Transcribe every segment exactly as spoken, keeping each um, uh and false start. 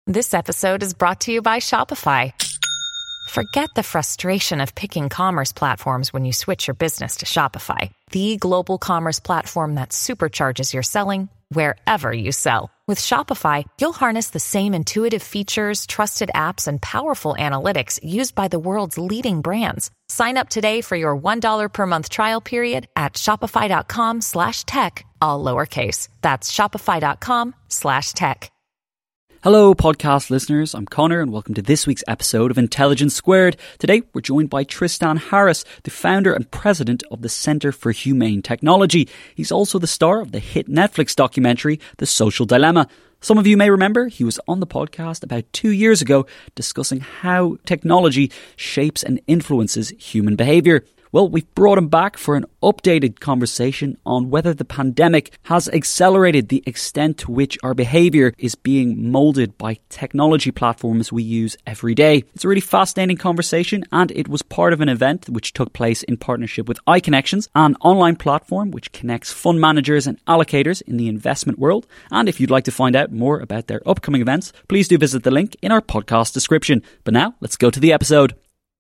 This episode is brought to you by Shopify. Forget the frustration of picking commerce platforms when you switch your business to Shopify, the global commerce platform that supercharges your selling wherever you sell. With Shopify, you'll harness the same intuitive features, trusted apps, and powerful analytics used by the world's leading brands. Sign up today for your one dollar per month trial period at shopify.com slash tech, all lowercase. That's shopify.com slash tech. Hello, podcast listeners. I'm Connor, and welcome to this week's episode of Intelligence Squared. Today, we're joined by Tristan Harris, the founder and president of the Center for Humane Technology. He's also the star of the hit Netflix documentary, The Social Dilemma. Some of you may remember he was on the podcast about two years ago discussing how technology shapes and influences human behaviour. Well, we've brought him back for an updated conversation on whether the pandemic has accelerated the extent to which our behaviour is being moulded by technology platforms we use every day. It's a really fascinating conversation, and it was part of an event which took place in partnership with iConnections, an online platform which connects fund managers and allocators in the investment world. And if you'd like to find out more about their upcoming events, please do visit the link in our podcast description. But now, let's go to the episode.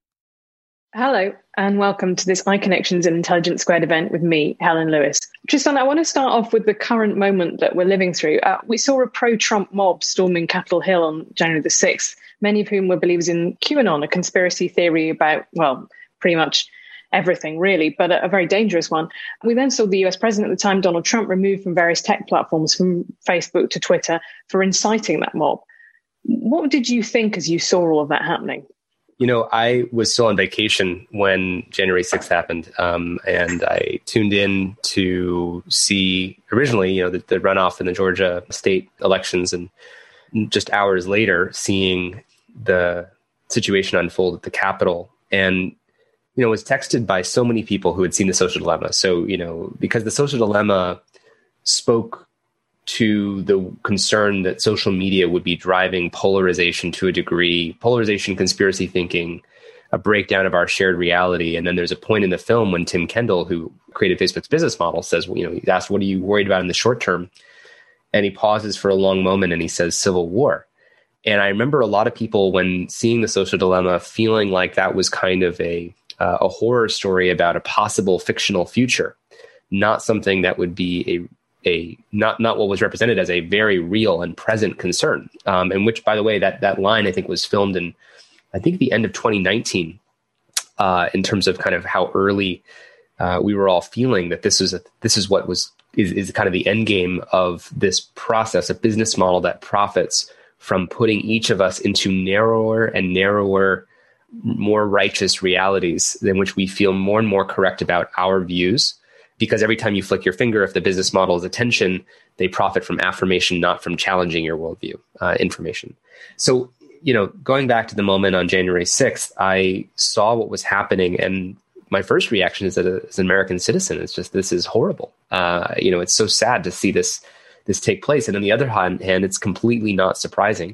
Hello, and welcome to this iConnections and Intelligence Squared event with me, Helen Lewis. Tristan, I want to start off with the current moment that we're living through. Uh, we saw a pro-Trump mob storming Capitol Hill on January the sixth, many of whom were believers in QAnon, a conspiracy theory about, well, pretty much everything, really, but a, a very dangerous one. We then saw the U S president at the time, Donald Trump, removed from various tech platforms, from Facebook to Twitter, for inciting that mob. What did you think as you saw all of that happening? You know, I was still on vacation when January sixth happened, um, and I tuned in to see originally, you know, the, the runoff in the Georgia state elections, and just hours later, seeing the situation unfold at the Capitol. And, you know, was texted by so many people who had seen The Social Dilemma. So, you know, because The Social Dilemma spoke to the concern that social media would be driving polarization to a degree, polarization, conspiracy thinking, a breakdown of our shared reality. And then there's a point in the film when Tim Kendall, who created Facebook's business model, says, well, you know, he's asked, what are you worried about in the short term? And he pauses for a long moment and he says, civil war. And I remember a lot of people, when seeing The Social Dilemma, feeling like that was kind of a, uh, a horror story about a possible fictional future, not something that would be a a not not what was represented as a very real and present concern, um, and which, by the way, that that line I think was filmed in, I think, the end of twenty nineteen, uh, in terms of kind of how early uh, we were all feeling that this is a, this is what was is, is kind of the end game of this process, a business model that profits from putting each of us into narrower and narrower, more righteous realities in which we feel more and more correct about our views. Because every time you flick your finger, if the business model is attention, they profit from affirmation, not from challenging your worldview, uh, information. So, you know, going back to the moment on January sixth, I saw what was happening. And my first reaction is that as an American citizen, it's just, this is horrible. Uh, you know, it's so sad to see this, this take place. And on the other hand, it's completely not surprising.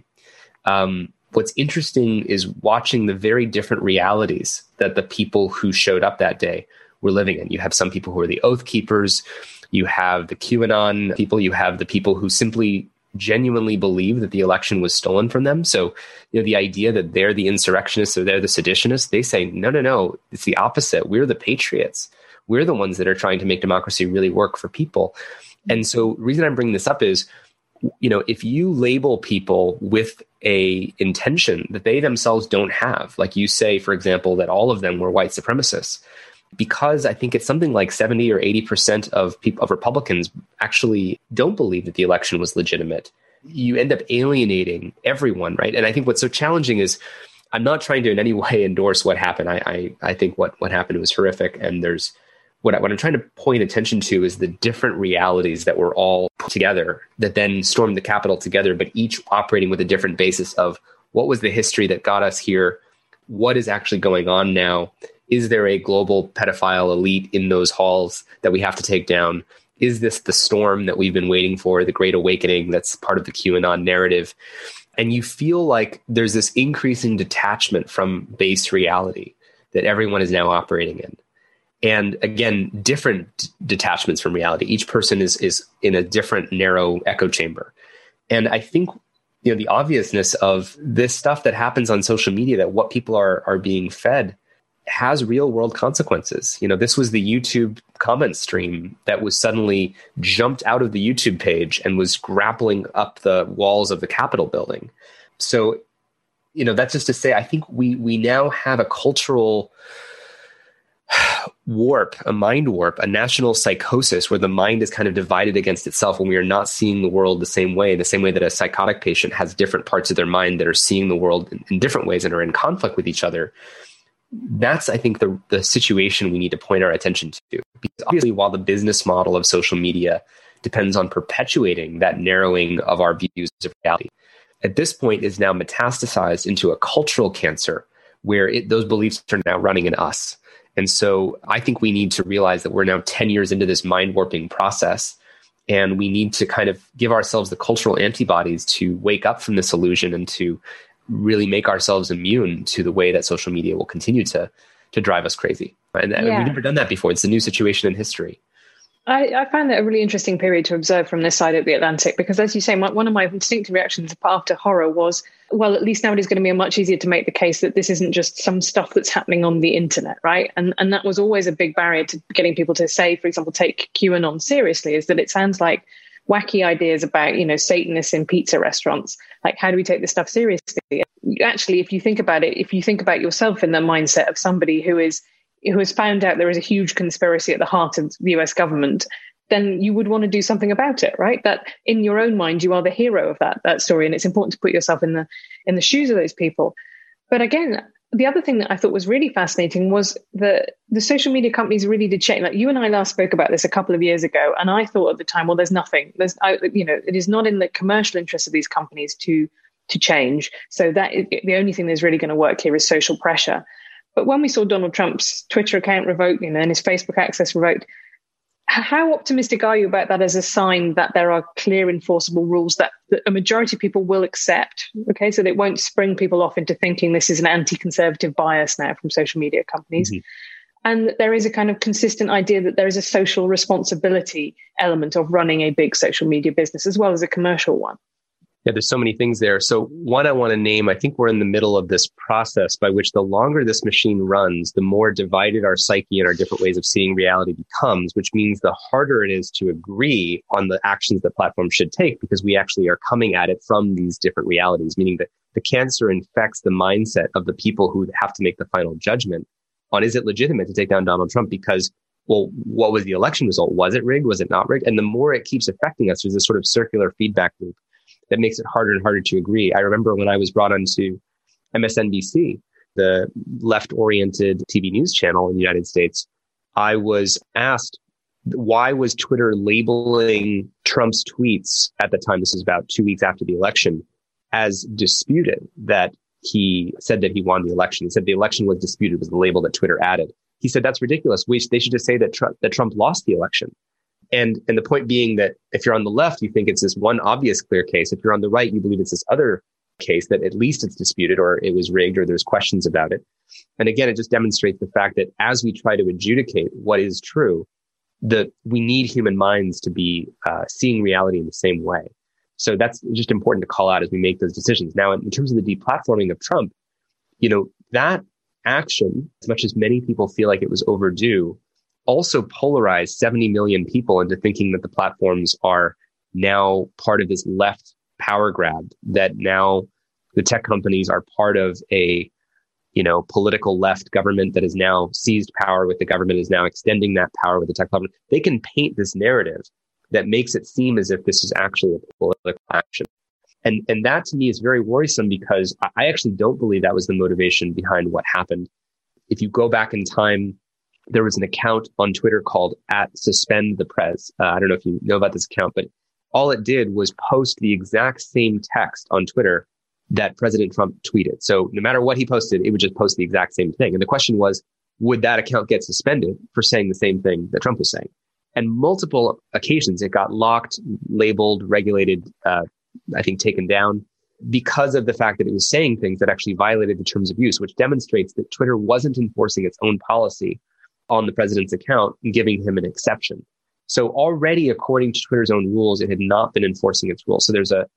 Um, what's interesting is watching the very different realities that the people who showed up that day we're living in. You have some people who are the Oath Keepers, you have the QAnon people, you have the people who simply genuinely believe that the election was stolen from them. So, you know, the idea that they're the insurrectionists or they're the seditionists, they say, no, no, no, it's the opposite. We're the patriots. We're the ones that are trying to make democracy really work for people. And so the reason I'm bringing this up is, you know, if you label people with a intention that they themselves don't have, like you say, for example, that all of them were white supremacists, because I think it's something like seventy or eighty percent of people, of Republicans actually don't believe that the election was legitimate. You end up alienating everyone, right? And I think what's so challenging is, I'm not trying to in any way endorse what happened. I I, I think what, what happened was horrific. And there's what, I, what I'm trying to point attention to is the different realities that were all put together that then stormed the Capitol together, but each operating with a different basis of what was the history that got us here? What is actually going on now? Is there a global pedophile elite in those halls that we have to take down? Is this the storm that we've been waiting for, the Great Awakening that's part of the QAnon narrative? And you feel like there's this increasing detachment from base reality that everyone is now operating in. And again, different d- detachments from reality. Each person is is in a different narrow echo chamber. And I think you know, the obviousness of this stuff that happens on social media, that what people are are being fed has real world consequences. You know, this was the YouTube comment stream that was suddenly jumped out of the YouTube page and was grappling up the walls of the Capitol building. So, you know, that's just to say, I think we we now have a cultural warp, a mind warp, a national psychosis where the mind is kind of divided against itself when we are not seeing the world the same way, the same way that a psychotic patient has different parts of their mind that are seeing the world in, in different ways and are in conflict with each other. That's, I think, the, the situation we need to point our attention to. Because obviously, while the business model of social media depends on perpetuating that narrowing of our views of reality, at this point is now metastasized into a cultural cancer where it, those beliefs are now running in us. And so I think we need to realize that we're now ten years into this mind warping process, and we need to kind of give ourselves the cultural antibodies to wake up from this illusion and to really make ourselves immune to the way that social media will continue to to drive us crazy. And, and yeah. we've never done that before. It's a new situation in history. I, I find that a really interesting period to observe from this side of the Atlantic, because as you say, my, one of my instinctive reactions after horror was, well, at least now it is going to be much easier to make the case that this isn't just some stuff that's happening on the internet, right? And and that was always a big barrier to getting people to say, for example, take QAnon seriously, is that it sounds like wacky ideas about, you know, Satanists in pizza restaurants. Like, how do we take this stuff seriously? Actually, if you think about it, if you think about yourself in the mindset of somebody who is who has found out there is a huge conspiracy at the heart of the U S government, then you would want to do something about it, right? That in your own mind, you are the hero of that that story, and it's important to put yourself in the in the shoes of those people. But again, the other thing that I thought was really fascinating was that the social media companies really did change. Like, you and I last spoke about this a couple of years ago, and I thought at the time, well, there's nothing. There's, I, you know, it is not in the commercial interest of these companies to to change. So that is, the only thing that's really going to work here is social pressure. But when we saw Donald Trump's Twitter account revoked, you know, and his Facebook access revoked, how optimistic are you about that as a sign that there are clear enforceable rules that, that a majority of people will accept? Okay, so that it won't spring people off into thinking this is an anti-conservative bias now from social media companies. Mm-hmm. And there is a kind of consistent idea that there is a social responsibility element of running a big social media business as well as a commercial one. Yeah, there's so many things there. So one I want to name, I think we're in the middle of this process by which the longer this machine runs, the more divided our psyche and our different ways of seeing reality becomes, which means the harder it is to agree on the actions that platforms should take, because we actually are coming at it from these different realities, meaning that the cancer infects the mindset of the people who have to make the final judgment on, is it legitimate to take down Donald Trump? Because, well, what was the election result? Was it rigged? Was it not rigged? And the more it keeps affecting us, there's this sort of circular feedback loop that makes it harder and harder to agree. I remember when I was brought onto M S N B C, the left-oriented T V news channel in the United States, I was asked, why was Twitter labeling Trump's tweets at the time, this is about two weeks after the election, as disputed, that he said that he won the election. He said the election was disputed, was the label that Twitter added. He said, that's ridiculous. We, they should just say that Trump, that Trump lost the election. And and the point being that if you're on the left, you think it's this one obvious clear case. If you're on the right, you believe it's this other case that at least it's disputed or it was rigged or there's questions about it. And again, it just demonstrates the fact that as we try to adjudicate what is true, that we need human minds to be uh, seeing reality in the same way. So that's just important to call out as we make those decisions. Now, in terms of the deplatforming of Trump, you know, that action, as much as many people feel like it was overdue, also polarized seventy million people into thinking that the platforms are now part of this left power grab, that now the tech companies are part of a, you know, political left government that has now seized power with the government is now extending that power with the tech government. They can paint this narrative that makes it seem as if this is actually a political action. And, and that to me is very worrisome, because I actually don't believe that was the motivation behind what happened. If you go back in time, there was an account on Twitter called at Suspend the Prez. Uh, I don't know if you know about this account, but all it did was post the exact same text on Twitter that President Trump tweeted. So no matter what he posted, it would just post the exact same thing. And the question was, would that account get suspended for saying the same thing that Trump was saying? And multiple occasions, it got locked, labeled, regulated, uh, I think taken down, because of the fact that it was saying things that actually violated the terms of use, which demonstrates that Twitter wasn't enforcing its own policy on the president's account and giving him an exception. So already, according to Twitter's own rules, it had not been enforcing its rules. So there's a,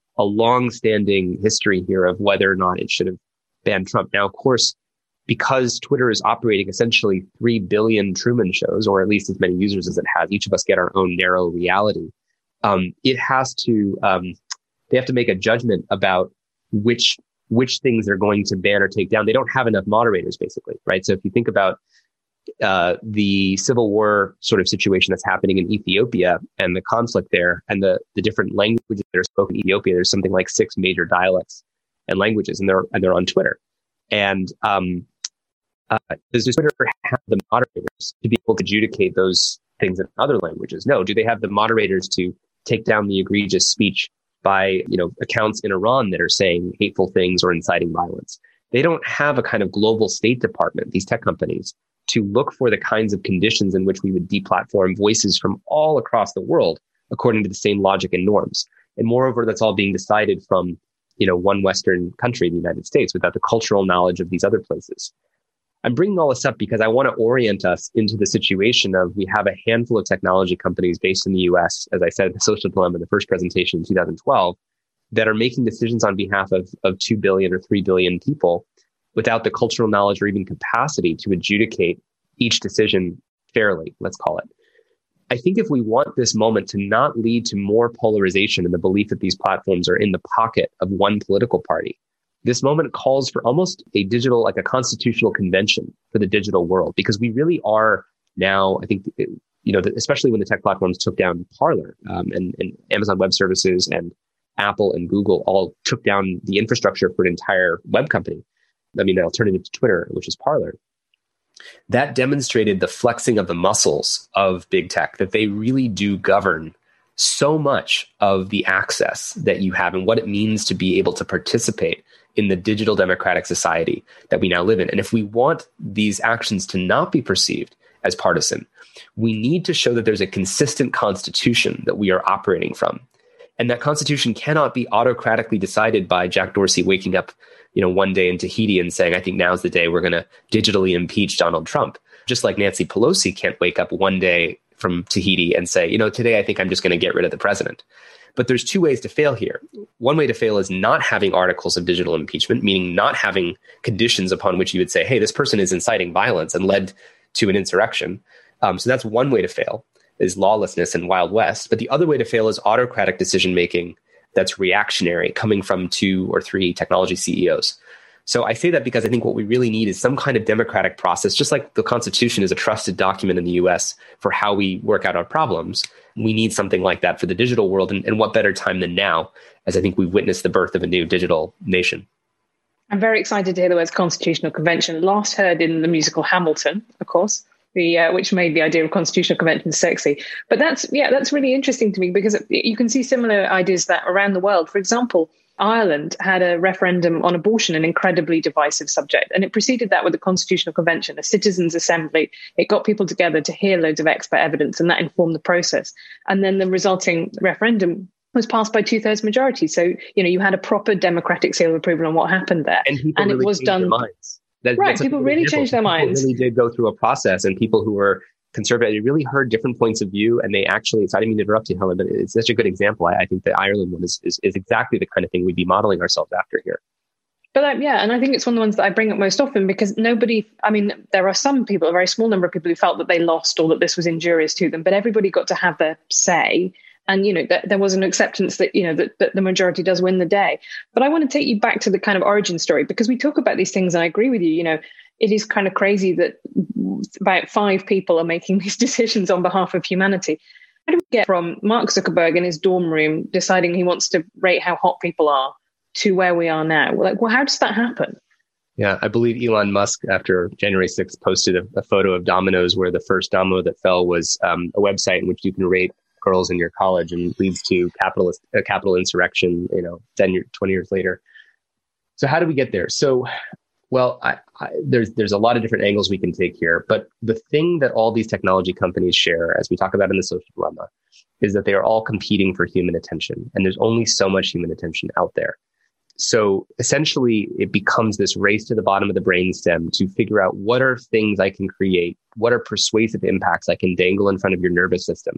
a long-standing history here of whether or not it should have banned Trump. Now, of course, because Twitter is operating essentially three billion Truman shows, or at least as many users as it has, each of us get our own narrow reality. Um, it has to, um, they have to make a judgment about which, which things they're going to ban or take down. They don't have enough moderators, basically, right? So if you think about, uh, the civil war sort of situation that's happening in Ethiopia and the conflict there and the, the different languages that are spoken in Ethiopia, there's something like six major dialects and languages, and they're, and they're on Twitter. And, um, uh, does Twitter have the moderators to be able to adjudicate those things in other languages? No. Do they have the moderators to take down the egregious speech by, you know, accounts in Iran that are saying hateful things or inciting violence? They don't have a kind of global State Department, these tech companies, to look for the kinds of conditions in which we would deplatform voices from all across the world according to the same logic and norms. And moreover, that's all being decided from, you know, one Western country, the United States, without the cultural knowledge of these other places. I'm bringing all this up because I want to orient us into the situation of we have a handful of technology companies based in the U S, as I said in the Social Dilemma, the first presentation in two thousand twelve, that are making decisions on behalf of, of two billion or three billion people without the cultural knowledge or even capacity to adjudicate each decision fairly, let's call it. I think if we want this moment to not lead to more polarization in the belief that these platforms are in the pocket of one political party, this moment calls for almost a digital, like a constitutional convention for the digital world, because we really are now, I think, you know, especially when the tech platforms took down Parler, um, and, and Amazon Web Services and Apple and Google all took down the infrastructure for an entire web company. I mean, an alternative to Twitter, which is Parler. That demonstrated the flexing of the muscles of big tech, that they really do govern so much of the access that you have and what it means to be able to participate in the digital democratic society that we now live in. And if we want these actions to not be perceived as partisan, we need to show that there's a consistent constitution that we are operating from. And that constitution cannot be autocratically decided by Jack Dorsey waking up, you know, one day in Tahiti and saying, I think now's the day we're going to digitally impeach Donald Trump. Just like Nancy Pelosi can't wake up one day from Tahiti and say, you know, today I think I'm just going to get rid of the president. But there's two ways to fail here. One way to fail is not having articles of digital impeachment, meaning not having conditions upon which you would say, hey, this person is inciting violence and led to an insurrection. Um, so that's one way to fail, is lawlessness and Wild West. But the other way to fail is autocratic decision-making that's reactionary, coming from two or three technology C E Os. So I say that because I think what we really need is some kind of democratic process, just like the Constitution is a trusted document in the U S for how we work out our problems. We need something like that for the digital world. And, and what better time than now, as I think we've witnessed the birth of a new digital nation. I'm very excited to hear the words constitutional convention. Last heard in the musical Hamilton, of course, the uh, which made the idea of constitutional convention sexy. But that's, yeah, that's really interesting to me because you can see similar ideas that around the world. For example, Ireland had a referendum on abortion, an incredibly divisive subject. And it preceded that with a constitutional convention, a citizens' assembly. It got people together to hear loads of expert evidence, and that informed the process. And then the resulting referendum was passed by two-thirds majority. So, you know, you had a proper democratic seal of approval on what happened there. And, people and really it was done. Their minds. That, right, people really example. changed their minds. People really did go through a process, and people who were conservative, they really heard different points of view, and they actually, so I didn't mean to interrupt you, Helen, but it's such a good example. I, I think the Ireland one is, is, is exactly the kind of thing we'd be modeling ourselves after here. But um, yeah, and I think it's one of the ones that I bring up most often because nobody, I mean, there are some people, a very small number of people who felt that they lost or that this was injurious to them, but everybody got to have their say. And, you know, that there was an acceptance that, you know, that, that the majority does win the day. But I want to take you back to the kind of origin story, because we talk about these things, and I agree with you, you know, it is kind of crazy that about five people are making these decisions on behalf of humanity. How do we get from Mark Zuckerberg in his dorm room deciding he wants to rate how hot people are to where we are now? Like, well, how does that happen? Yeah, I believe Elon Musk, after January sixth, posted a, a photo of dominoes where the first domino that fell was um, a website in which you can rate girls in your college, and leads to capitalist uh, capital insurrection, you know, ten, twenty years later. So how do we get there? So, well, I, I, there's there's a lot of different angles we can take here. But the thing that all these technology companies share, as we talk about in the Social Dilemma, is that they are all competing for human attention. And there's only so much human attention out there. So essentially, it becomes this race to the bottom of the brainstem to figure out what are things I can create, what are persuasive impacts I can dangle in front of your nervous system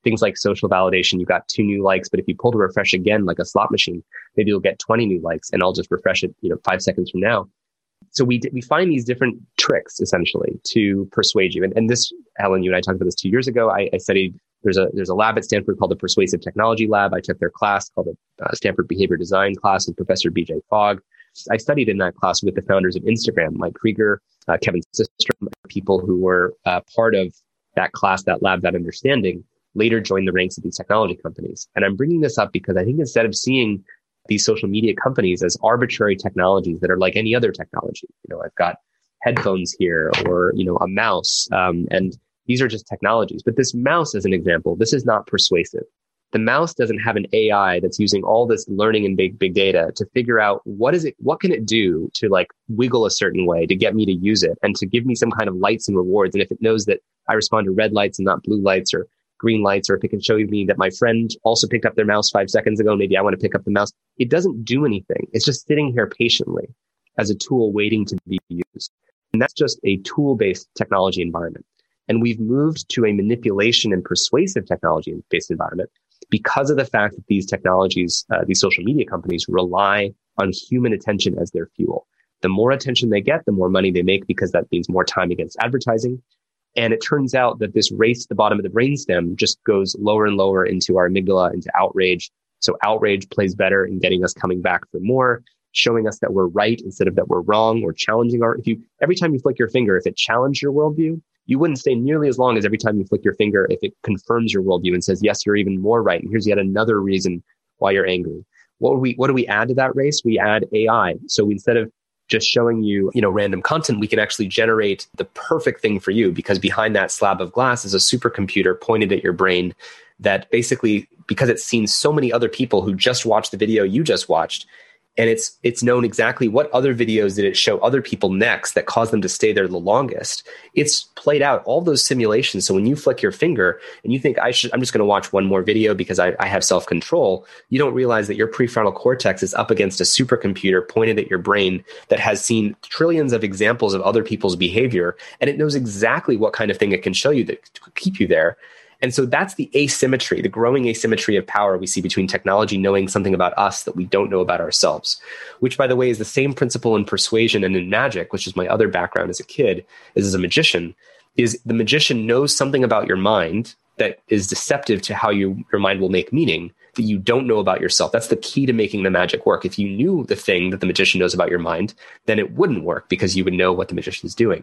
things like social validation. You got two new likes, but if you pull to refresh again, like a slot machine, maybe you'll get twenty new likes, and I'll just refresh it, you know, five seconds from now. So we we find these different tricks essentially to persuade you. And, and this, Helen, you and I talked about this two years ago. I, I studied, there's a there's a lab at Stanford called the Persuasive Technology Lab. I took their class called the uh, Stanford Behavior Design class with Professor B J Fogg. I studied in that class with the founders of Instagram, Mike Krieger, uh, Kevin Systrom, people who were uh, part of that class, that lab, that understanding, later joined the ranks of these technology companies. And I'm bringing this up because I think instead of seeing these social media companies as arbitrary technologies that are like any other technology, you know, I've got headphones here or, you know, a mouse, um, and these are just technologies. But this mouse, as an example, this is not persuasive. The mouse doesn't have an A I that's using all this learning and big, big data to figure out what is it, what can it do to like wiggle a certain way to get me to use it and to give me some kind of lights and rewards. And if it knows that I respond to red lights and not blue lights or green lights, or if it can show me that my friend also picked up their mouse five seconds ago, maybe I want to pick up the mouse. It doesn't do anything. It's just sitting here patiently as a tool waiting to be used. And that's just a tool-based technology environment. And we've moved to a manipulation and persuasive technology-based environment because of the fact that these technologies, uh, these social media companies rely on human attention as their fuel. The more attention they get, the more money they make, because that means more time against advertising. And it turns out that this race to the bottom of the brainstem just goes lower and lower into our amygdala, into outrage. So outrage plays better in getting us coming back for more, showing us that we're right instead of that we're wrong, or challenging our, if you, every time you flick your finger, if it challenged your worldview, you wouldn't stay nearly as long as every time you flick your finger if it confirms your worldview and says, yes, you're even more right. And here's yet another reason why you're angry. What do we, what do we add to that race? We add A I. So instead of just showing you, you know, random content, we can actually generate the perfect thing for you, because behind that slab of glass is a supercomputer pointed at your brain that basically, because it's seen so many other people who just watched the video you just watched, and it's it's known exactly what other videos did it show other people next that caused them to stay there the longest. It's played out all those simulations. So when you flick your finger and you think, I should, I'm just going to watch one more video because I, I have self-control, you don't realize that your prefrontal cortex is up against a supercomputer pointed at your brain that has seen trillions of examples of other people's behavior, and it knows exactly what kind of thing it can show you that to keep you there. And so that's the asymmetry, the growing asymmetry of power we see between technology knowing something about us that we don't know about ourselves, which, by the way, is the same principle in persuasion and in magic, which is my other background as a kid, is as a magician, is the magician knows something about your mind that is deceptive to how you, your mind will make meaning that you don't know about yourself. That's the key to making the magic work. If you knew the thing that the magician knows about your mind, then it wouldn't work because you would know what the magician is doing.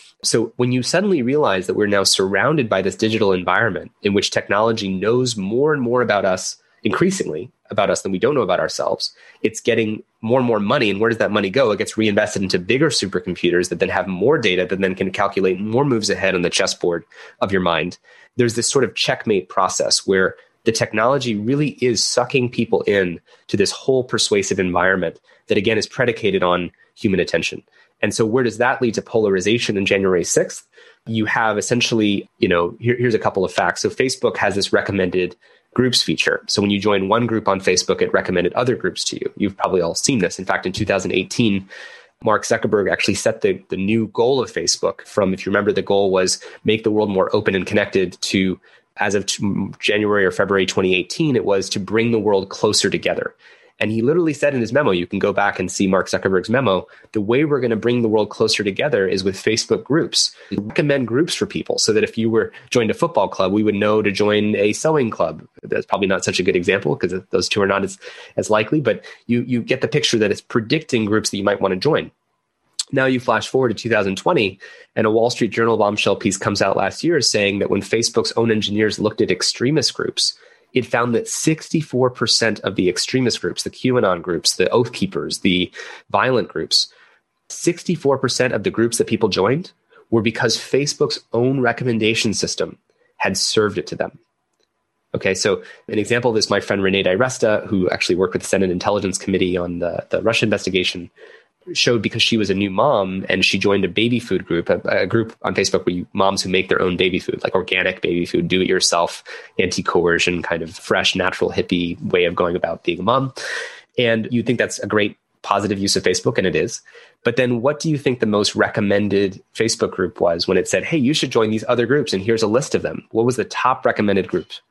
So when you suddenly realize that we're now surrounded by this digital environment in which technology knows more and more about us, increasingly about us, than we don't know about ourselves, it's getting more and more money. And where does that money go? It gets reinvested into bigger supercomputers that then have more data that then can calculate more moves ahead on the chessboard of your mind. There's this sort of checkmate process where the technology really is sucking people in to this whole persuasive environment that, again, is predicated on human attention. And so where does that lead to polarization in January sixth? You have essentially, you know, here, here's a couple of facts. So Facebook has this recommended groups feature. So when you join one group on Facebook, it recommended other groups to you. You've probably all seen this. In fact, in two thousand eighteen, Mark Zuckerberg actually set the, the new goal of Facebook from, if you remember, the goal was make the world more open and connected, to, as of t- January or February twenty eighteen, it was to bring the world closer together. And he literally said in his memo, you can go back and see Mark Zuckerberg's memo, the way we're going to bring the world closer together is with Facebook groups. We recommend groups for people so that if you were joined a football club, we would know to join a sewing club. That's probably not such a good example because those two are not as, as likely, but you, you get the picture that it's predicting groups that you might want to join. Now you flash forward to two thousand twenty, and a Wall Street Journal bombshell piece comes out last year saying that when Facebook's own engineers looked at extremist groups, it found that sixty-four percent of the extremist groups, the QAnon groups, the Oath Keepers, the violent groups, sixty-four percent of the groups that people joined were because Facebook's own recommendation system had served it to them. Okay, so an example of this, my friend Renee DiResta, who actually worked with the Senate Intelligence Committee on the, the Russia investigation, showed because she was a new mom and she joined a baby food group, a, a group on Facebook where you, moms who make their own baby food, like organic baby food, do it yourself, anti-coercion, kind of fresh, natural, hippie way of going about being a mom. And you think that's a great positive use of Facebook, and it is. But then what do you think the most recommended Facebook group was when it said, hey, you should join these other groups and here's a list of them? What was the top recommended group?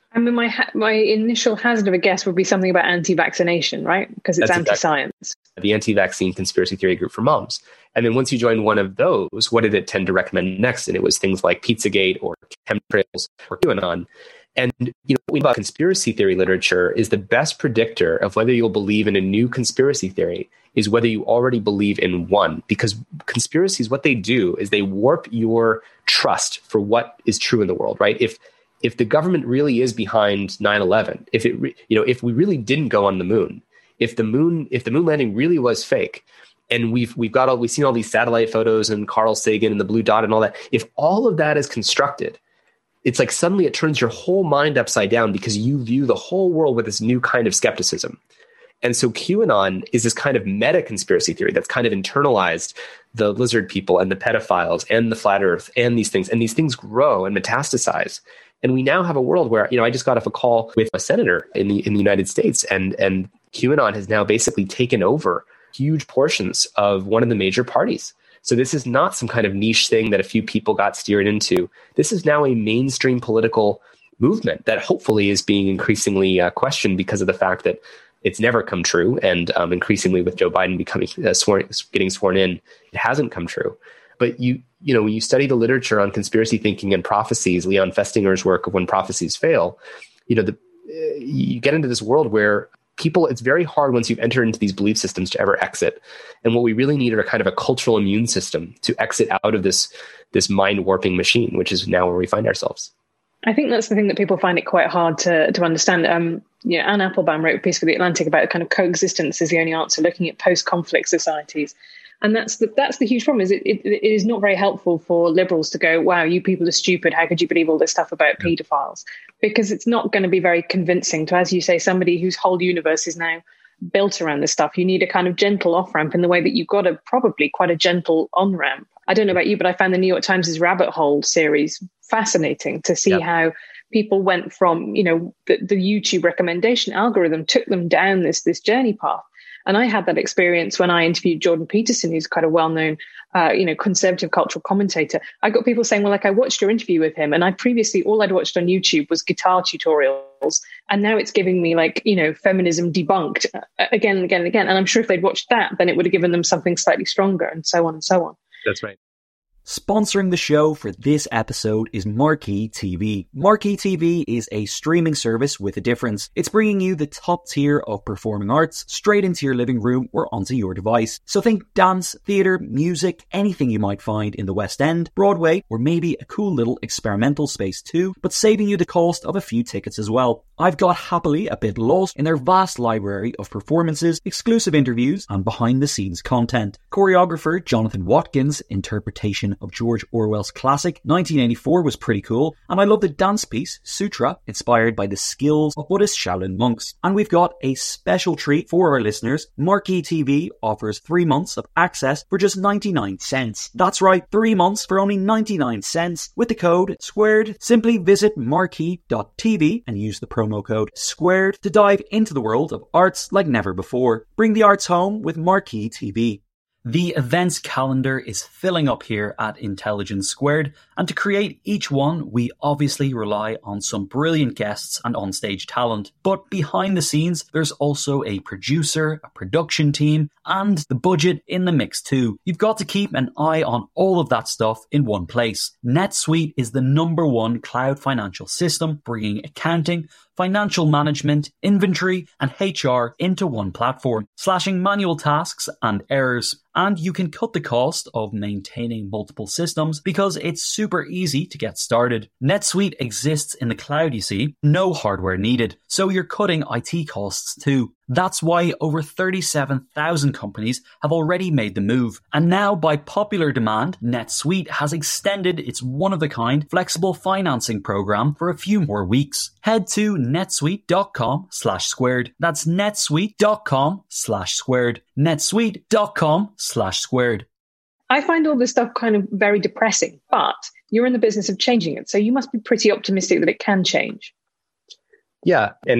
I mean, my ha- my initial hazard of a guess would be something about anti-vaccination, right? Because it's That's anti-science. Exactly the anti-vaccine conspiracy theory group for moms. And then once you join one of those, what did it tend to recommend next? And it was things like Pizzagate or chemtrails or QAnon. And you know, about conspiracy theory literature is the best predictor of whether you'll believe in a new conspiracy theory is whether you already believe in one. Because conspiracies, what they do is they warp your trust for what is true in the world, right? If if the government really is behind nine eleven, if it re- you know, if we really didn't go on the moon, if the moon if the moon landing really was fake, and we've we've got all we've seen all these satellite photos and Carl Sagan and the blue dot and all that, if all of that is constructed, it's like suddenly it turns your whole mind upside down because you view the whole world with this new kind of skepticism. And so QAnon is this kind of meta conspiracy theory that's kind of internalized the lizard people and the pedophiles and the flat earth and these things. And these things grow and metastasize. And we now have a world where, you know, I just got off a call with a senator in the in the United States, and and QAnon has now basically taken over huge portions of one of the major parties. So this is not some kind of niche thing that a few people got steered into. This is now a mainstream political movement that hopefully is being increasingly uh, questioned because of the fact that it's never come true. And um, increasingly with Joe Biden becoming uh, sworn, getting sworn in, it hasn't come true. But you, you know, when you study the literature on conspiracy thinking and prophecies, Leon Festinger's work of When Prophecies Fail, you know, the, uh, you get into this world where people, it's very hard once you've entered into these belief systems to ever exit. And what we really need are kind of a cultural immune system to exit out of this, this mind warping machine, which is now where we find ourselves. I think that's the thing that people find it quite hard to to understand. Um, you know, Anne Applebaum wrote a piece for The Atlantic about kind of coexistence is the only answer, looking at post-conflict societies. And that's the, that's the huge problem, is it, it, it is not very helpful for liberals to go, wow, you people are stupid. How could you believe all this stuff about yeah. paedophiles? Because it's not going to be very convincing to, as you say, somebody whose whole universe is now built around this stuff. You need a kind of gentle off-ramp in the way that you've got a probably quite a gentle on-ramp. I don't know about you, but I found the New York Times' Rabbit Hole series fascinating to see yeah. how people went from, you know, the, the YouTube recommendation algorithm took them down this this journey path. And I had that experience when I interviewed Jordan Peterson, who's quite a well-known, uh, you know, conservative cultural commentator. I got people saying, well, like, I watched your interview with him, and I previously, all I'd watched on YouTube was guitar tutorials. And now it's giving me, like, you know, feminism debunked again and again and again. And I'm sure if they'd watched that, then it would have given them something slightly stronger, and so on and so on. That's right. Sponsoring the show for this episode is Marquee T V. Marquee T V is a streaming service with a difference. It's bringing you the top tier of performing arts straight into your living room or onto your device. So think dance, theatre, music, anything you might find in the West End, Broadway, or maybe a cool little experimental space too, but saving you the cost of a few tickets as well. I've got happily a bit lost in their vast library of performances, exclusive interviews, and behind-the-scenes content. Choreographer Jonathan Watkins' interpretation of George Orwell's classic nineteen eighty-four was pretty cool, and I love the dance piece Sutra, inspired by the skills of Buddhist Shaolin monks. And we've got a special treat for our listeners. Marquee T V offers three months of access for just ninety-nine cents. That's right, three months for only ninety-nine cents with the code SQUARED. Simply visit marquee dot t v and use the promo code SQUARED to dive into the world of arts like never before. Bring the arts home with Marquee T V. The events calendar is filling up here at Intelligence Squared, and to create each one, we obviously rely on some brilliant guests and onstage talent. But behind the scenes, there's also a producer, a production team, and the budget in the mix too. You've got to keep an eye on all of that stuff in one place. NetSuite is the number one cloud financial system, bringing accounting, financial management, inventory, and H R into one platform, slashing manual tasks and errors. And you can cut the cost of maintaining multiple systems because it's super easy to get started. NetSuite exists in the cloud, you see, no hardware needed, so you're cutting I T costs too. That's why over thirty-seven thousand companies have already made the move. And now, by popular demand, NetSuite has extended its one-of-a-kind flexible financing program for a few more weeks. Head to netsuite.com slash squared. That's netsuite.com slash squared. netsuite.com slash squared. I find all this stuff kind of very depressing, but you're in the business of changing it, so you must be pretty optimistic that it can change. Yeah, and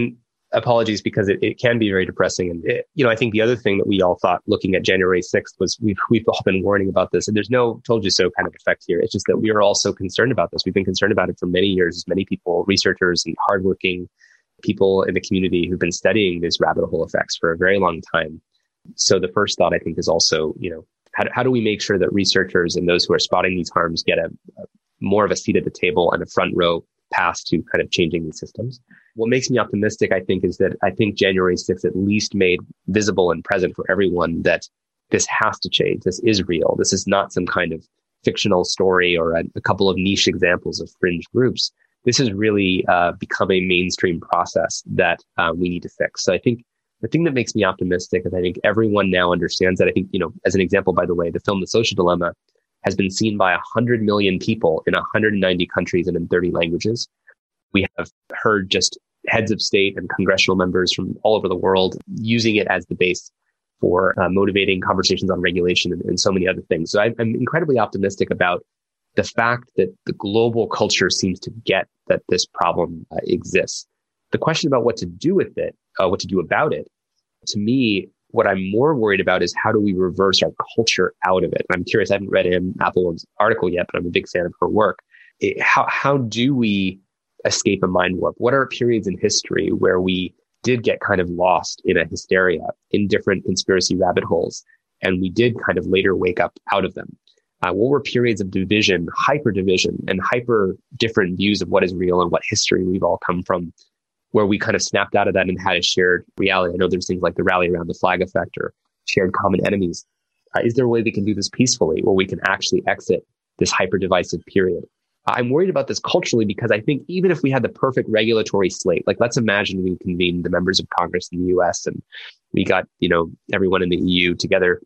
apologies, because it, it can be very depressing. And, it, you know, I think the other thing that we all thought looking at January sixth was we've, we've all been warning about this, and there's no told you so kind of effect here. It's just that we are also concerned about this. We've been concerned about it for many years, as many people, researchers and hardworking people in the community who've been studying these rabbit hole effects for a very long time. So the first thought, I think, is also, you know, how, how do we make sure that researchers and those who are spotting these harms get a, a more of a seat at the table and a front row path to kind of changing these systems? What makes me optimistic, I think, is that I think January sixth at least made visible and present for everyone that this has to change. This is real. This is not some kind of fictional story or a, a couple of niche examples of fringe groups. This has really uh, become a mainstream process that uh, we need to fix. So I think the thing that makes me optimistic is I think everyone now understands that. I think, you know, as an example, by the way, the film The Social Dilemma has been seen by one hundred million people in one hundred ninety countries and in thirty languages. We have heard just heads of state and congressional members from all over the world using it as the base for uh, motivating conversations on regulation and, and so many other things. So I, I'm incredibly optimistic about the fact that the global culture seems to get that this problem uh, exists. The question about what to do with it, uh, what to do about it, to me, what I'm more worried about is how do we reverse our culture out of it? I'm curious, I haven't read Anne Applebaum's article yet, but I'm a big fan of her work. It, how, how do we escape a mind warp? What are periods in history where we did get kind of lost in a hysteria, in different conspiracy rabbit holes, and we did kind of later wake up out of them? Uh, what were periods of division, hyper division, and hyper different views of what is real and what history we've all come from, where we kind of snapped out of that and had a shared reality? I know there's things like the rally around the flag effect or shared common enemies. Uh, is there a way we can do this peacefully, where we can actually exit this hyper divisive period? I'm worried about this culturally because I think even if we had the perfect regulatory slate, like let's imagine we convened the members of Congress in the U S and we got, you know, everyone in the E U together,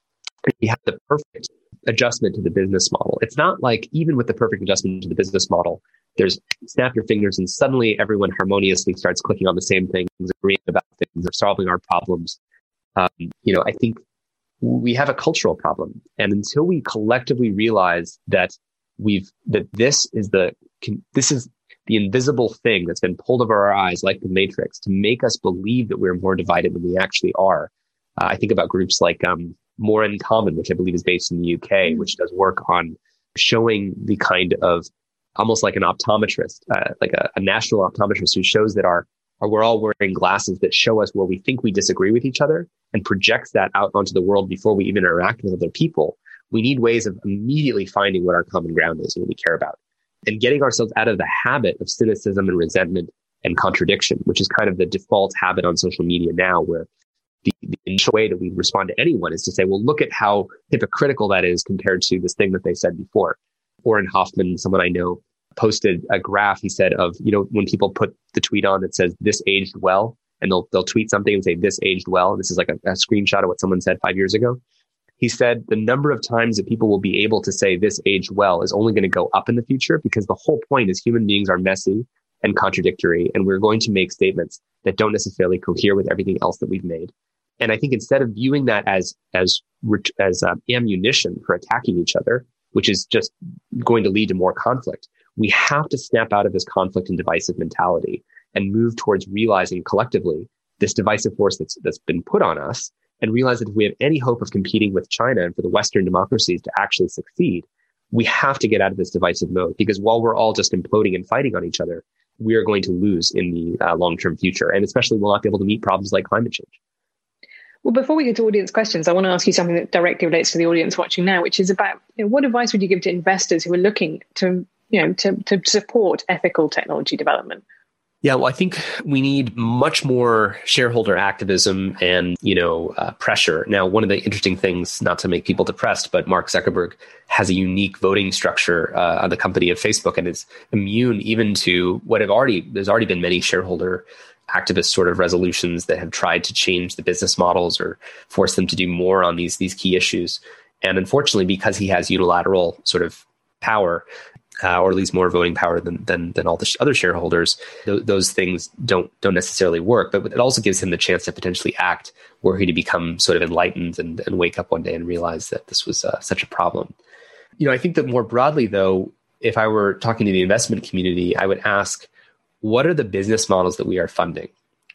we have the perfect adjustment to the business model. It's not like even with the perfect adjustment to the business model, there's snap your fingers and suddenly everyone harmoniously starts clicking on the same things, agreeing about things, or solving our problems. Um, you know, I think we have a cultural problem. And until we collectively realize that we've, that this is the, this is the invisible thing that's been pulled over our eyes like the Matrix to make us believe that we're more divided than we actually are. Uh, I think about groups like um, More in Common, which I believe is based in the U K, which does work on showing the kind of almost like an optometrist, uh, like a, a national optometrist who shows that our, our, we're all wearing glasses that show us where we think we disagree with each other and projects that out onto the world before we even interact with other people. We need ways of immediately finding what our common ground is and what we care about, and getting ourselves out of the habit of cynicism and resentment and contradiction, which is kind of the default habit on social media now, where the, the initial way that we respond to anyone is to say, well, look at how hypocritical that is compared to this thing that they said before. Orrin Hoffman, someone I know, posted a graph, he said, of, you know, when people put the tweet on that says this aged well, and they'll they'll tweet something and say this aged well. This is like a, a screenshot of what someone said five years ago. He said the number of times that people will be able to say this aged well is only going to go up in the future, because the whole point is human beings are messy and contradictory, and we're going to make statements that don't necessarily cohere with everything else that we've made. And I think instead of viewing that as as as um, ammunition for attacking each other, which is just going to lead to more conflict, we have to snap out of this conflict and divisive mentality and move towards realizing collectively this divisive force that's that's been put on us, and realize that if we have any hope of competing with China and for the Western democracies to actually succeed, we have to get out of this divisive mode, because while we're all just imploding and fighting on each other, we are going to lose in the uh, long-term future. And especially we'll not be able to meet problems like climate change. Well, before we get to audience questions, I want to ask you something that directly relates to the audience watching now, which is about, you know, what advice would you give to investors who are looking to, you know, to, to support ethical technology development? Yeah, well, I think we need much more shareholder activism and, you know, uh, pressure. Now, one of the interesting things, not to make people depressed, but Mark Zuckerberg has a unique voting structure uh, on the company of Facebook, and is immune even to what have already, there's already been many shareholder activist sort of resolutions that have tried to change the business models or force them to do more on these, these key issues. And unfortunately, because he has unilateral sort of power, Uh, or at least more voting power than than, than all the sh- other shareholders, th- those things don't don't necessarily work. But it also gives him the chance to potentially act were he to become sort of enlightened and, and wake up one day and realize that this was uh, such a problem. You know, I think that more broadly, though, if I were talking to the investment community, I would ask, what are the business models that we are funding?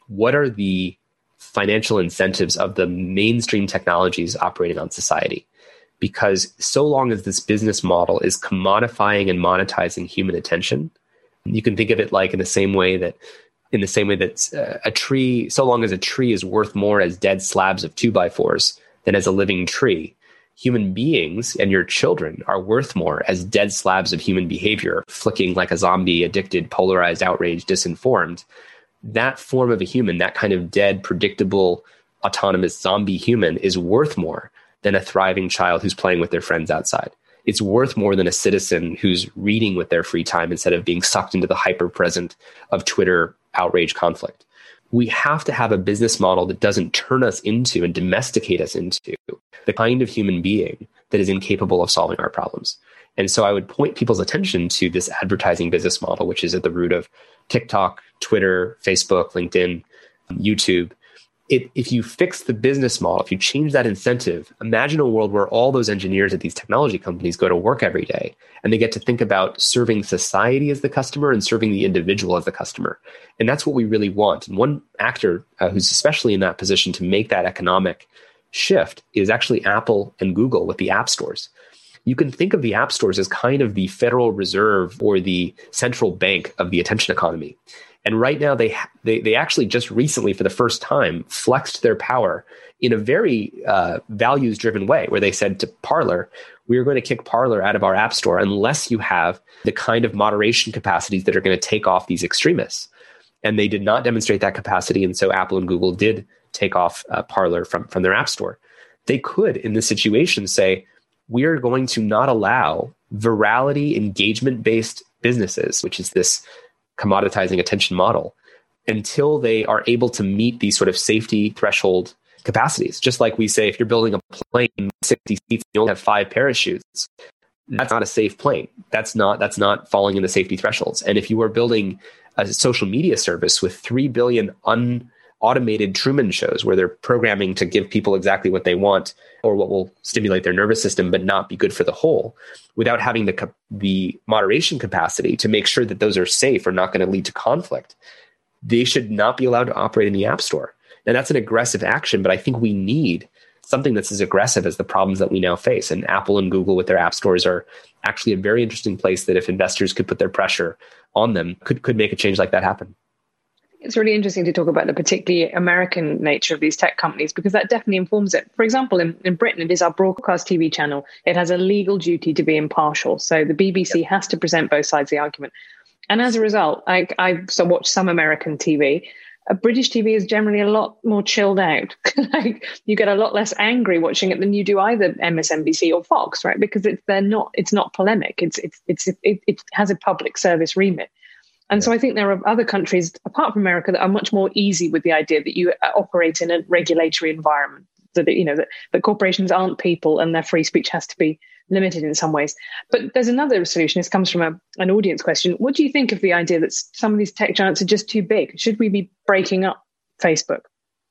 what are the financial incentives of the mainstream technologies operating on society? Because so long as this business model is commodifying and monetizing human attention, you can think of it like in the same way that in the same way that uh, a tree, so long as a tree is worth more as dead slabs of two by fours than as a living tree, human beings and your children are worth more as dead slabs of human behavior, flicking like a zombie, addicted, polarized, outraged, disinformed. That form of a human, that kind of dead, predictable, autonomous zombie human is worth more than a thriving child who's playing with their friends outside. It's worth more than a citizen who's reading with their free time instead of being sucked into the hyper-present of Twitter outrage conflict. We have to have a business model that doesn't turn us into and domesticate us into the kind of human being that is incapable of solving our problems. And so I would point people's attention to this advertising business model, which is at the root of TikTok, Twitter, Facebook, LinkedIn, YouTube. It, if you fix the business model, if you change that incentive, imagine a world where all those engineers at these technology companies go to work every day and they get to think about serving society as the customer and serving the individual as the customer. And that's what we really want. And one actor uh, who's especially in that position to make that economic shift is actually Apple and Google with the app stores. You can think of the app stores as kind of the Federal Reserve or the central bank of the attention economy. And right now, they, they they actually just recently, for the first time, flexed their power in a very uh, values-driven way, where they said to Parler, we are going to kick Parler out of our app store unless you have the kind of moderation capacities that are going to take off these extremists. And they did not demonstrate that capacity. And so Apple and Google did take off uh, Parler from, from their app store. They could, in this situation, say, we are going to not allow virality engagement-based businesses, which is this commoditizing attention model, until they are able to meet these sort of safety threshold capacities. Just like we say, if you're building a plane with sixty seats, you only have five parachutes, that's not a safe plane. That's not, that's not falling in the safety thresholds. And if you are building a social media service with three billion unautomated Truman shows where they're programming to give people exactly what they want or what will stimulate their nervous system but not be good for the whole, without having the the moderation capacity to make sure that those are safe or not going to lead to conflict, they should not be allowed to operate in the App Store. And that's an aggressive action, but I think we need something that's as aggressive as the problems that we now face. And Apple and Google with their app stores are actually a very interesting place that if investors could put their pressure on them, could could make a change like that happen. It's really interesting to talk about the particularly American nature of these tech companies, because that definitely informs it. For example, in, in Britain, it is our broadcast T V channel. It has a legal duty to be impartial. So the B B C yep. has to present both sides of the argument. And as a result, I, I so watch some American T V. A British T V is generally a lot more chilled out. Like, you get a lot less angry watching it than you do either M S N B C or Fox, right? Because it's they're not it's not polemic. It's it's it's it, it has a public service remit. And so I think there are other countries, apart from America, that are much more easy with the idea that you operate in a regulatory environment, so that, you know, that, that corporations aren't people and their free speech has to be limited in some ways. But there's another solution. This comes from a, an audience question. What do you think of the idea that some of these tech giants are just too big? Should we be breaking up Facebook?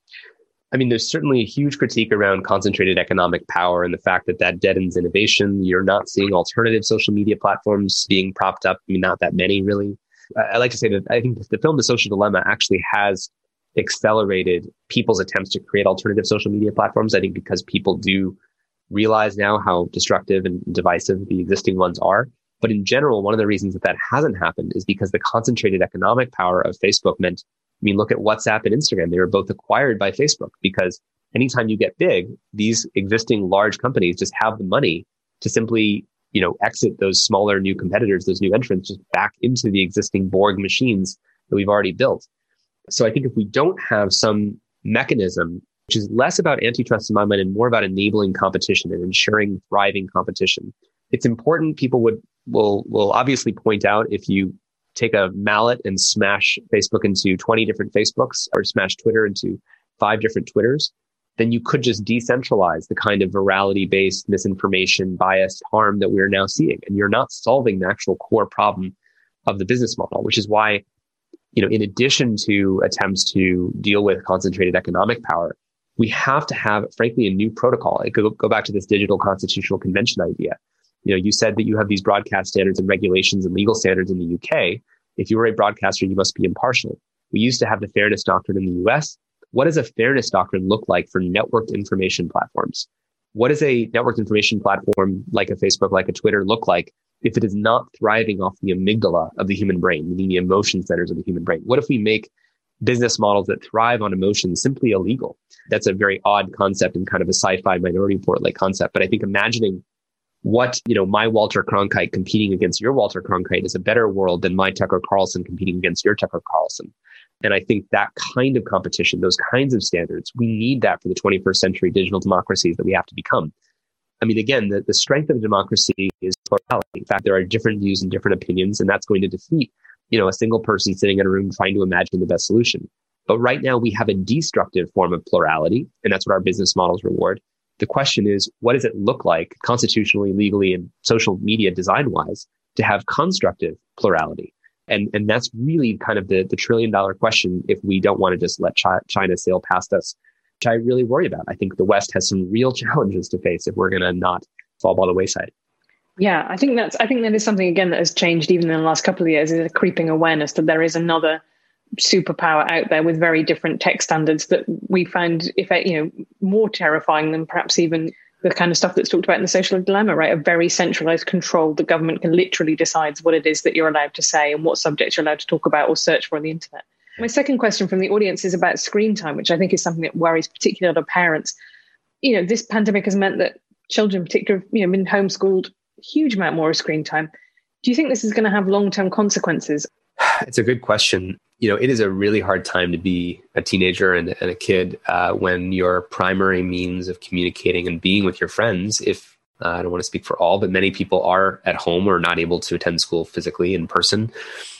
I mean, there's certainly a huge critique around concentrated economic power and the fact that that deadens innovation. You're not seeing alternative social media platforms being propped up. I mean, not that many, really. I like to say that I think the film The Social Dilemma actually has accelerated people's attempts to create alternative social media platforms. I think because people do realize now how destructive and divisive the existing ones are. But in general, one of the reasons that that hasn't happened is because the concentrated economic power of Facebook meant, I mean, look at WhatsApp and Instagram. They were both acquired by Facebook, because anytime you get big, these existing large companies just have the money to simply, you know, exit those smaller new competitors, those new entrants, just back into the existing Borg machines that we've already built. So I think if we don't have some mechanism, which is less about antitrust in my mind and more about enabling competition and ensuring thriving competition, it's important. People would will will obviously point out if you take a mallet and smash Facebook into twenty different Facebooks or smash Twitter into five different Twitters, then you could just decentralize the kind of virality-based misinformation, bias, harm that we're now seeing. And you're not solving the actual core problem of the business model, which is why, you know, in addition to attempts to deal with concentrated economic power, we have to have, frankly, a new protocol. I could go back to this digital constitutional convention idea. You know, you said that you have these broadcast standards and regulations and legal standards in the U K. If you are a broadcaster, you must be impartial. We used to have the fairness doctrine in the U S. What does a fairness doctrine look like for networked information platforms? What does a networked information platform like a Facebook, like a Twitter look like if it is not thriving off the amygdala of the human brain, meaning the emotion centers of the human brain? What if we make business models that thrive on emotions simply illegal? That's a very odd concept and kind of a sci-fi Minority Report like concept. But I think imagining what, you know, my Walter Cronkite competing against your Walter Cronkite is a better world than my Tucker Carlson competing against your Tucker Carlson. And I think that kind of competition, those kinds of standards, we need that for the twenty-first century digital democracies that we have to become. I mean, again, the, the strength of democracy is plurality. In fact, there are different views and different opinions, and that's going to defeat, you know, a single person sitting in a room trying to imagine the best solution. But right now we have a destructive form of plurality, and that's what our business models reward. The question is, what does it look like constitutionally, legally, and social media design-wise to have constructive plurality? And and that's really kind of the, the trillion dollar question if we don't want to just let Chi- China sail past us, which I really worry about. I think the West has some real challenges to face if we're going to not fall by the wayside. Yeah, I think that's I think that is something, again, that has changed even in the last couple of years, is a creeping awareness that there is another superpower out there with very different tech standards that we find, if you know, more terrifying than perhaps even the kind of stuff that's talked about in The Social Dilemma, right? A very centralized control. The government can literally decide what it is that you're allowed to say and what subjects you're allowed to talk about or search for on the internet. My second question from the audience is about screen time, which I think is something that worries particularly other parents. You know, this pandemic has meant that children, particularly, you know, been homeschooled a huge amount more of screen time. Do you think this is going to have long-term consequences? It's a good question. You know, it is a really hard time to be a teenager and, and a kid uh, when your primary means of communicating and being with your friends, if uh, I don't want to speak for all, but many people are at home or not able to attend school physically in person.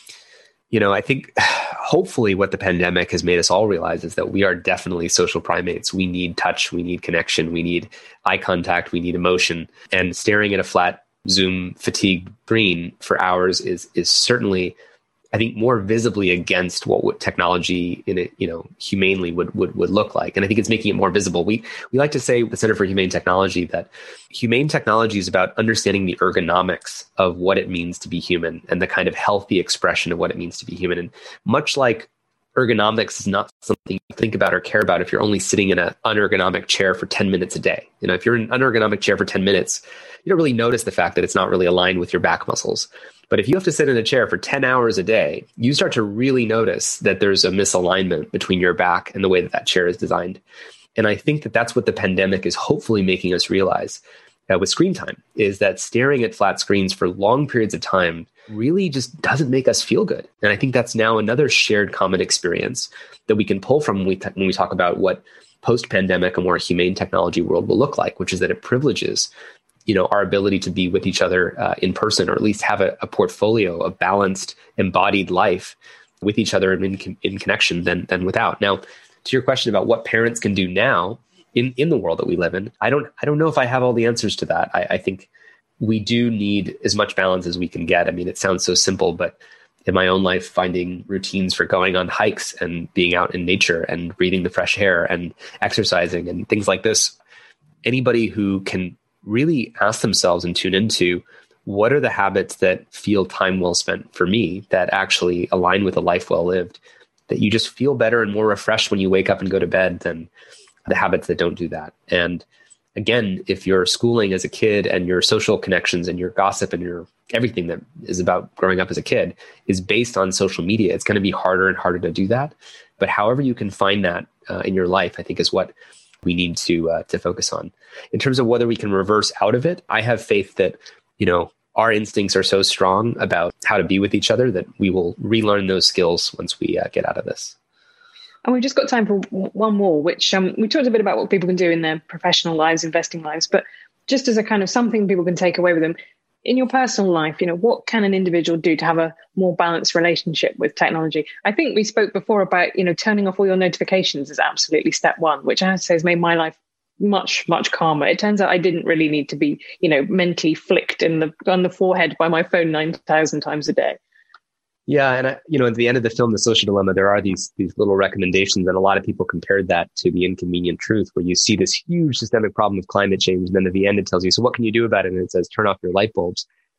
You know, I think hopefully what the pandemic has made us all realize is that we are definitely social primates. We need touch, we need connection, we need eye contact, we need emotion. And staring at a flat Zoom fatigued screen for hours is is certainly, I think, more visibly against what, what technology in it, you know, humanely would, would would look like. And I think it's making it more visible. We we like to say at the Center for Humane Technology that humane technology is about understanding the ergonomics of what it means to be human and the kind of healthy expression of what it means to be human. And much like ergonomics is not something you think about or care about if you're only sitting in an unergonomic chair for ten minutes a day. You know, if you're in an unergonomic chair for ten minutes, you don't really notice the fact that it's not really aligned with your back muscles. But if you have to sit in a chair for ten hours a day, you start to really notice that there's a misalignment between your back and the way that that chair is designed. And I think that that's what the pandemic is hopefully making us realize uh, with screen time, is that staring at flat screens for long periods of time really just doesn't make us feel good. And I think that's now another shared common experience that we can pull from when we, t- when we talk about what post-pandemic, a more humane technology world will look like, which is that it privileges, you know, our ability to be with each other uh, in person, or at least have a, a portfolio of balanced, embodied life with each other in, in connection than, than without. Now, to your question about what parents can do now in, in the world that we live in, I don't I don't know if I have all the answers to that. I, I think we do need as much balance as we can get. I mean, it sounds so simple, but in my own life, finding routines for going on hikes and being out in nature and breathing the fresh air and exercising and things like this, anybody who can really ask themselves and tune into what are the habits that feel time well spent for me, that actually align with a life well lived, that you just feel better and more refreshed when you wake up and go to bed than the habits that don't do that. And again, if your schooling as a kid and your social connections and your gossip and your everything that is about growing up as a kid is based on social media, it's going to be harder and harder to do that. But however you can find that uh, in your life, I think is what we need to uh, to focus on. In terms of whether we can reverse out of it, I have faith that, you know, our instincts are so strong about how to be with each other that we will relearn those skills once we uh, get out of this. And we've just got time for one more, which um, we talked a bit about what people can do in their professional lives, investing lives, but just as a kind of something people can take away with them. In your personal life, you know, what can an individual do to have a more balanced relationship with technology? I think we spoke before about, you know, turning off all your notifications is absolutely step one, which I have to say has made my life much, much calmer. It turns out I didn't really need to be, you know, mentally flicked in the on the forehead by my phone nine thousand times a day. Yeah. And, I, you know, at the end of the film, The Social Dilemma, there are these these little recommendations, and a lot of people compared that to The Inconvenient Truth, where you see this huge systemic problem of climate change. And then at the end, it tells you, so what can you do about it? And it says, turn off your light bulbs.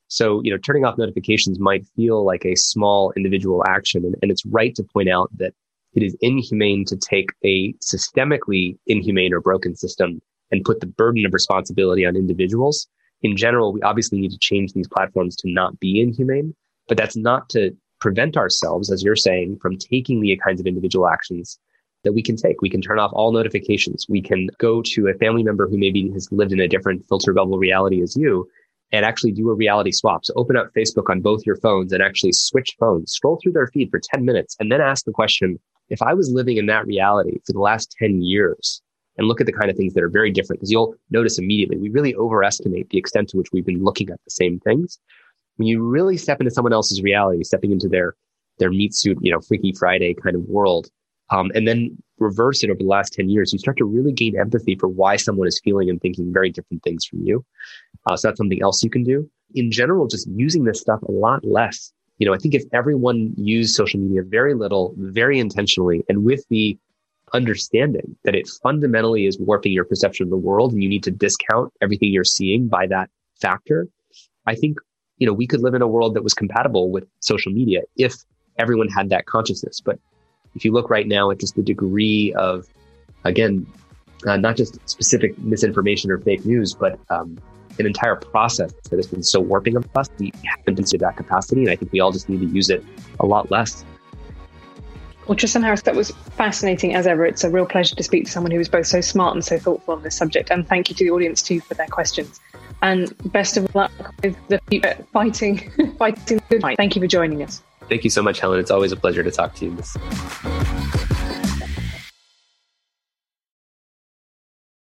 So, you know, turning off notifications might feel like a small individual action. And, and it's right to point out that it is inhumane to take a systemically inhumane or broken system and put the burden of responsibility on individuals. In general, we obviously need to change these platforms to not be inhumane, but that's not to prevent ourselves, as you're saying, from taking the kinds of individual actions that we can take. We can turn off all notifications. We can go to a family member who maybe has lived in a different filter bubble reality as you and actually do a reality swap. So open up Facebook on both your phones and actually switch phones, scroll through their feed for ten minutes, and then ask the question, if I was living in that reality for the last ten years, and look at the kind of things that are very different, because you'll notice immediately, we really overestimate the extent to which we've been looking at the same things. When you really step into someone else's reality, stepping into their, their meat suit, you know, Freaky Friday kind of world, um, and then reverse it over the last ten years, you start to really gain empathy for why someone is feeling and thinking very different things from you. Uh, so that's something else you can do. In general, just using this stuff a lot less. You know, I think if everyone used social media very little, very intentionally, and with the understanding that it fundamentally is warping your perception of the world and you need to discount everything you're seeing by that factor, I think, you know, we could live in a world that was compatible with social media if everyone had that consciousness. But if you look right now at just the degree of, again, uh, not just specific misinformation or fake news, but um, an entire process that has been so warping of us, we haven't been to that capacity. And I think we all just need to use it a lot less. Well, Tristan Harris, that was fascinating as ever. It's a real pleasure to speak to someone who is both so smart and so thoughtful on this subject. And thank you to the audience too for their questions. And best of luck with the fighting, fighting the good fight. Thank you for joining us. Thank you so much, Helen. It's always a pleasure to talk to you.